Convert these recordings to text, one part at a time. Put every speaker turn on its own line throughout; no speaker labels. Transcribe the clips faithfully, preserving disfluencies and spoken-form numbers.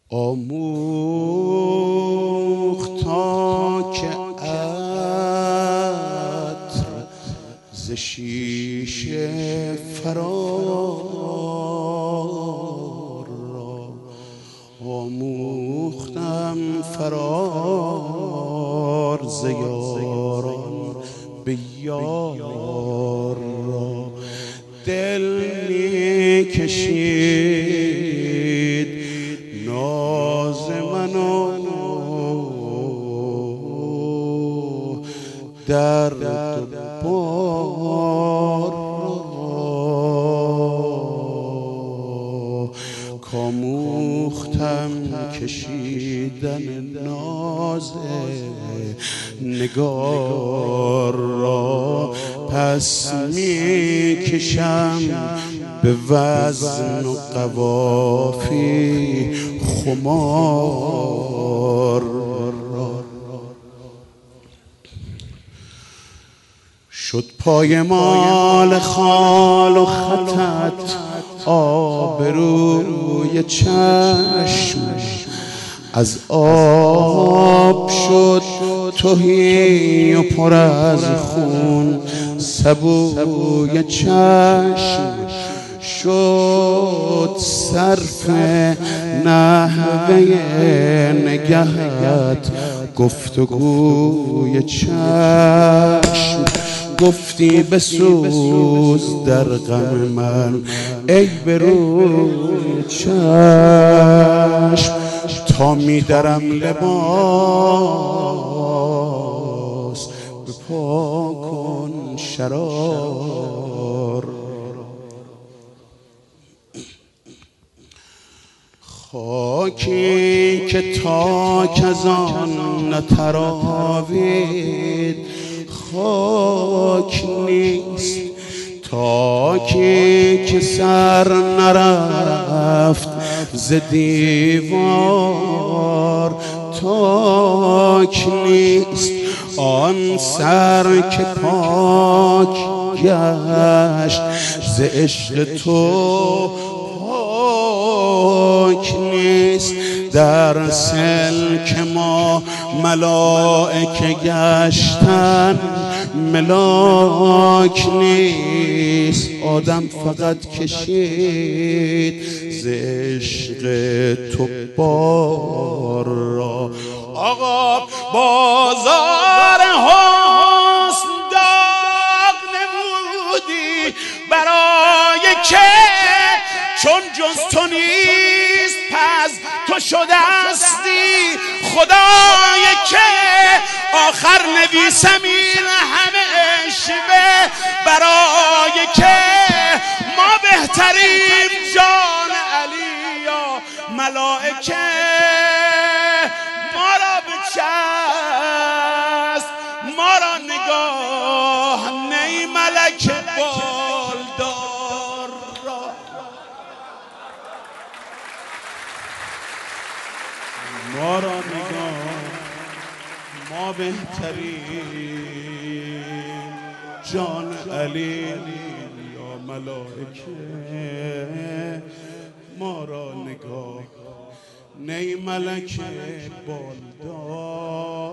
آموخت تا که عطر ز شیشه فرار را آموختم فرار ز یاران به یار را دل می کشید ناز منو درد بار کاموختم کشیدن ناز نگار را پس می کشم به وزن و قوافی خمار را شد پای مال خال و خطت آبروی چشم از آب شد تهی و پر از خون سبوی چشم شد صرف نحوه نگهت گفتگوی چشم گفتی بسوز در غم من ای به روی چشم تا می درم لباس به پا کن شرار خاکی که تاک از آن نتراوید خاک نیست تاکی که سر نرفت ز دیوار تاک نیست آن سر که پاک گشت ز عشق تو پاک نیست در سلک ما ملائکه گشتن ملاک نیست آدم فقط کشید ز عشق تو بار را آقا بازار حسن داغ نمودی برای که چون جز تو نیست پس تو شدستی خدای که آخر نویسم این همه اشوه برای که ما بهتریم جان علی یا ملائکه ما را به چست ما را نگاه نی ملک بالدار را ما را نگاه ما بهترین جان علی یا ملائکه ما را نگاه نی ملک بالدار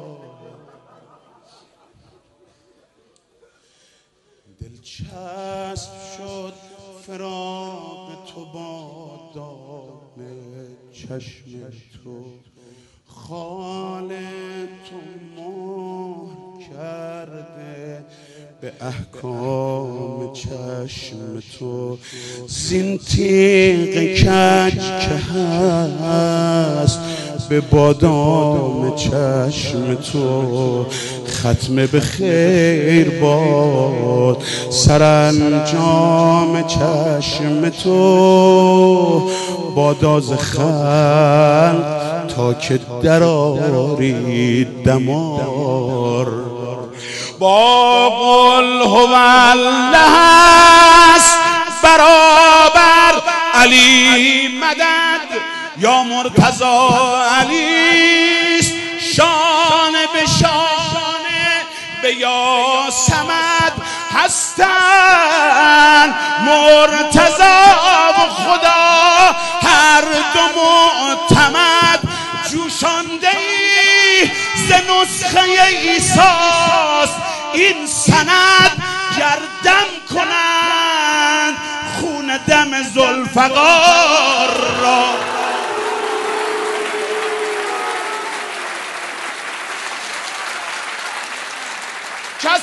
دلچسب شد فراق تو با دام چشم تو خال تو مهر کرده به احکام چشم تو زین تیغ کج که هست به بادام چشم تو ختم به خیر باد سرانجام چشم تو باداز خلق تا که درآری دمار با قل هو الله است برابر علی مدد یا مرتضی علیست شانه به شانه به یا صمد هستن مرتضی و خدا هر دو معتمد خونده ای ز نسخه عیساست، این سند گردم کنند خون دم ذوالفقار را. کس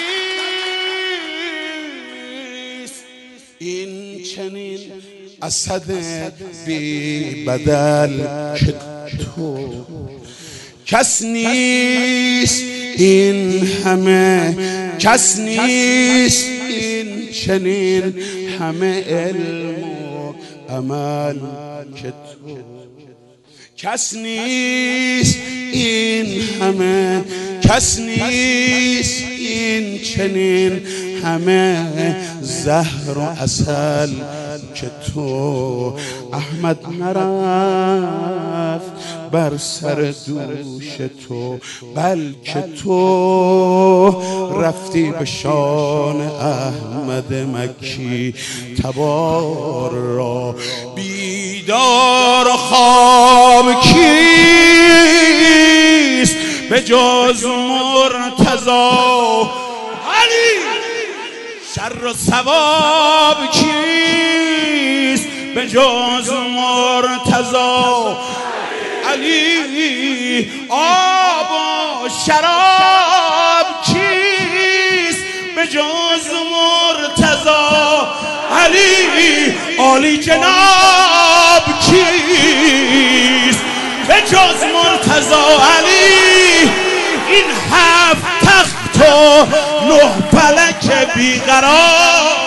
نیست این چنین اسد بی بدل که تو، کس نیست این همه، کس نیست این چنین همه علم و عمل که تو، کس نیست این همه، کس نیست این چنین همه زهر و عسل که تو. احمد نرفت بر سر دوش تو، بلکه تو رفتی به شان احمد مکی تبار را. بیدار و خواب کیست به جز مرتضی علی؟ شر و ثواب کیست به جز مرتضی علی؟ آب و شراب کیست به جز مرتضی علی؟ عالی جناب کیست به جز مرتضی علی؟ این هفت تخت و نه فلک بیقرار